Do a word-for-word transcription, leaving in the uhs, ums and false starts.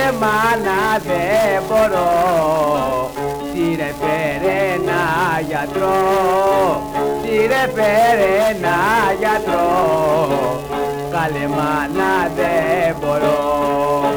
μάνα δεν μπορώ, σύρε φέρε ένα γιατρό, σύρε φέρε ένα γιατρό, καλέ μάνα δεν μπορώ.